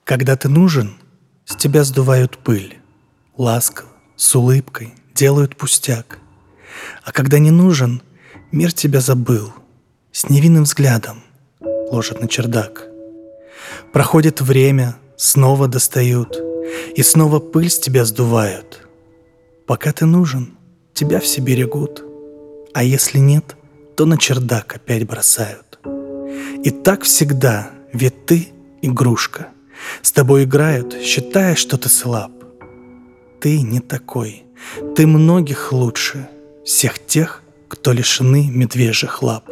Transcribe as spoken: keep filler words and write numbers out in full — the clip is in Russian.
Когда ты нужен, с тебя сдувают пыль, ласково, с улыбкой делают пустяк. А когда не нужен, мир тебя забыл, с невинным взглядом ложат на чердак. Проходит время, снова достают, и снова пыль с тебя сдувают. Пока ты нужен, тебя все берегут, а если нет, то на чердак опять бросают. И так всегда, ведь ты игрушка. С тобой играют, считая, что ты слаб. Ты не такой, ты многих лучше всех тех, кто лишены медвежьих лап.